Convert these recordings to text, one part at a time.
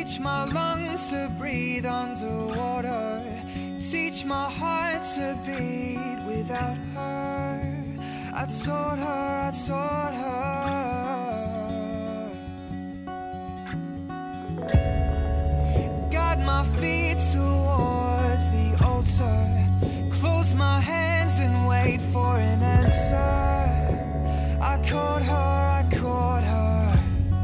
Teach my lungs to breathe underwater. Teach my heart to beat without her. I taught her, I taught her. Guide my feet towards the altar. Close my hands and wait for an answer. I caught her, I caught her.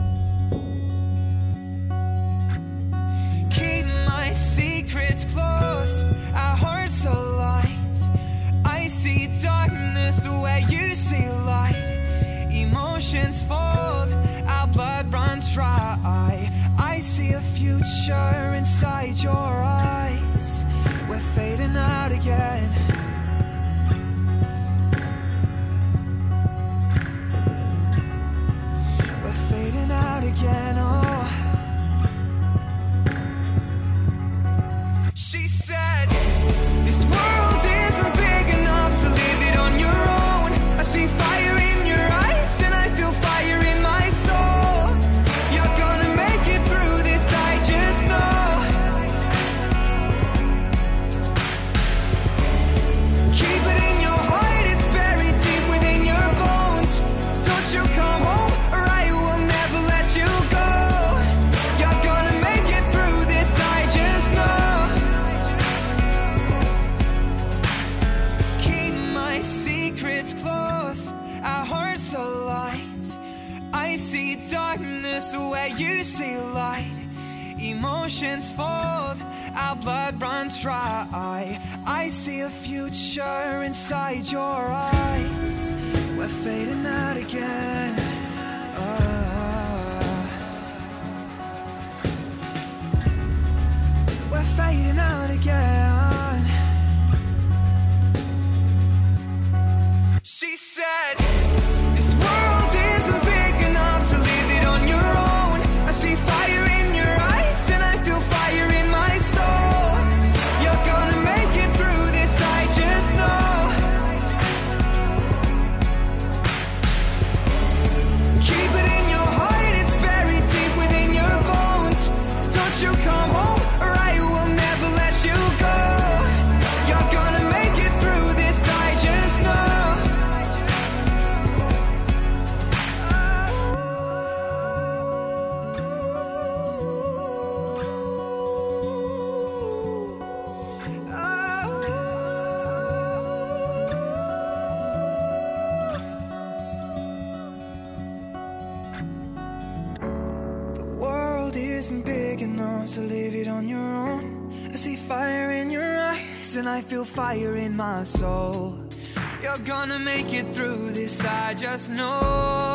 Keep my secrets close, our hearts aligned. I see darkness where you see light. Emotions fold, our blood runs dry. I see a future inside your eyes. We're fading out again. We're fading out again, oh. She said, this world isn't big enough to live it on your own. I see fire in your eyes and I feel fire in my soul. You're gonna make it through this, I just know. Keep it in your heart, it's buried deep within your bones. Don't you come home or I will never let you go. You're gonna make it through this, I just know. Keep my secrets close, our hearts aligned. I see darkness where you see light. Emotions fold, our blood runs dry. I see a future inside your eyes. We're fading out again. We're fading out again. She said, this world isn't big enough to live it on your own. I see fire in your eyes and I feel fire in my soul. You're gonna make it through this, I just know. Keep it in your heart, it's buried deep within your bones. Don't you come home or I will never let you go. You're gonna make it through this, I just know. The world isn't big enough to live it on your own. I see fire in your eyes and I feel fire in my soul. You're gonna make it through this, I just know.